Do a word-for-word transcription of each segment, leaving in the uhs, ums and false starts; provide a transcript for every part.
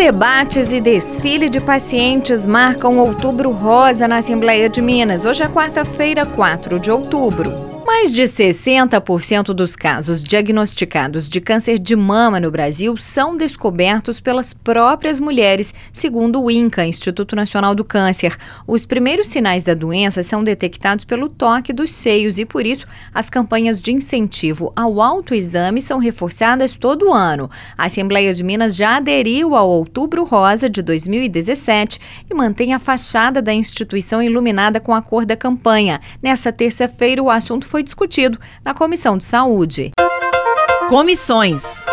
Debates e desfile de pacientes marcam Outubro Rosa na Assembleia de Minas. Hoje é quarta-feira, quatro de outubro. Mais de sessenta por cento dos casos diagnosticados de câncer de mama no Brasil são descobertos pelas próprias mulheres, segundo o INCA, Instituto Nacional do Câncer. Os primeiros sinais da doença são detectados pelo toque dos seios e, por isso, as campanhas de incentivo ao autoexame são reforçadas todo ano. A Assembleia de Minas já aderiu ao Outubro Rosa de dois mil e dezessete e mantém a fachada da instituição iluminada com a cor da campanha. Nessa terça-feira, o assunto foi discutido na Comissão de Saúde. Comissões.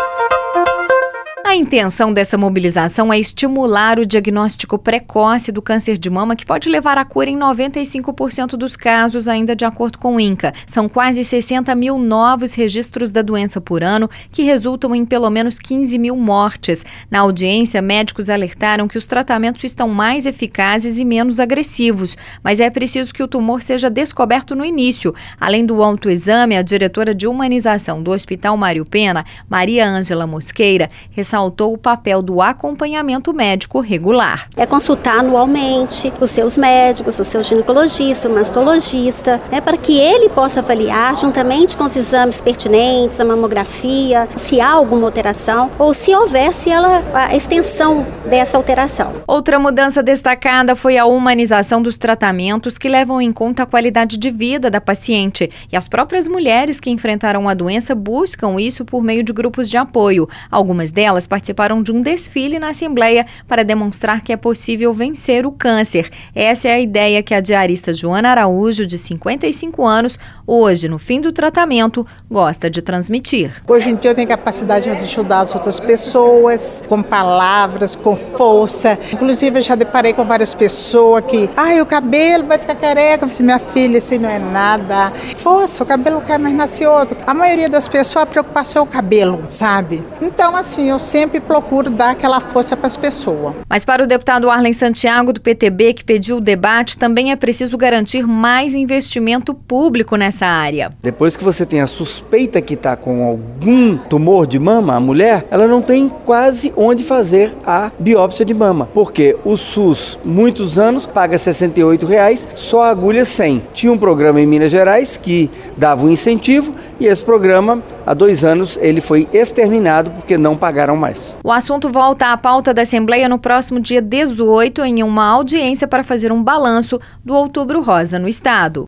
A intenção dessa mobilização é estimular o diagnóstico precoce do câncer de mama, que pode levar à cura em noventa e cinco por cento dos casos, ainda de acordo com o INCA. São quase sessenta mil novos registros da doença por ano, que resultam em pelo menos quinze mil mortes. Na audiência, médicos alertaram que os tratamentos estão mais eficazes e menos agressivos, mas é preciso que o tumor seja descoberto no início. Além do autoexame, a diretora de humanização do Hospital Mário Pena, Maria Ângela Mosqueira, ressaltou o papel do acompanhamento médico regular. É consultar anualmente os seus médicos, o seu ginecologista, o mastologista, né, para que ele possa avaliar, juntamente com os exames pertinentes, a mamografia, se há alguma alteração ou se houver, se ela, a extensão dessa alteração. Outra mudança destacada foi a humanização dos tratamentos, que levam em conta a qualidade de vida da paciente. E as próprias mulheres que enfrentaram a doença buscam isso por meio de grupos de apoio. Algumas delas participaram de um desfile na Assembleia para demonstrar que é possível vencer o câncer. Essa é a ideia que a diarista Joana Araújo, de cinquenta e cinco anos, hoje, no fim do tratamento, gosta de transmitir. Hoje em dia eu tenho capacidade de ajudar as outras pessoas, com palavras, com força. Inclusive eu já deparei com várias pessoas que, ai, o cabelo vai ficar careca. Eu disse, minha filha, isso aí não é nada. Força, o cabelo cai, mas nasce outro. A maioria das pessoas, a preocupação é o cabelo, sabe? Então, assim, eu sempre procuro dar aquela força para as pessoas. Mas para o deputado Arlen Santiago, do P T B, que pediu o debate, também é preciso garantir mais investimento público nessa área. Depois que você tem a suspeita que está com algum tumor de mama, a mulher, ela não tem quase onde fazer a biópsia de mama, porque o SUS, muitos anos, paga sessenta e oito reais, só a agulha cem. Tinha um programa em Minas Gerais que dava um incentivo e esse programa, há dois anos, ele foi exterminado porque não pagaram mais. O assunto volta à pauta da Assembleia no próximo dia dezoito, em uma audiência para fazer um balanço do Outubro Rosa no estado.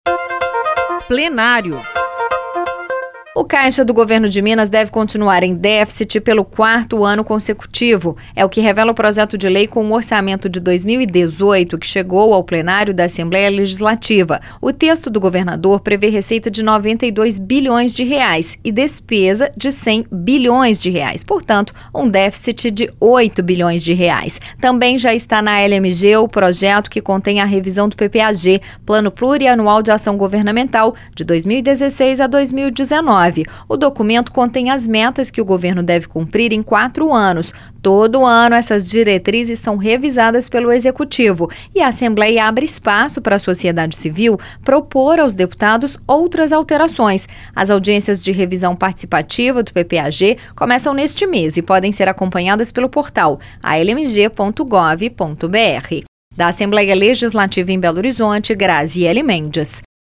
Plenário. O caixa do governo de Minas deve continuar em déficit pelo quarto ano consecutivo. É o que revela o projeto de lei com o orçamento de dois mil e dezoito, que chegou ao plenário da Assembleia Legislativa. O texto do governador prevê receita de noventa e dois bilhões de reais e despesa de cem bilhões de reais. Portanto, um déficit de oito bilhões de reais. Também já está na L M G o projeto que contém a revisão do P P A G, Plano Plurianual de Ação Governamental, de dois mil e dezesseis a dois mil e dezenove. O documento contém as metas que o governo deve cumprir em quatro anos. Todo ano, essas diretrizes são revisadas pelo Executivo e a Assembleia abre espaço para a sociedade civil propor aos deputados outras alterações. As audiências de revisão participativa do P P A G começam neste mês e podem ser acompanhadas pelo portal a l m g ponto gov ponto b r. Da Assembleia Legislativa em Belo Horizonte, Graziele Mendes.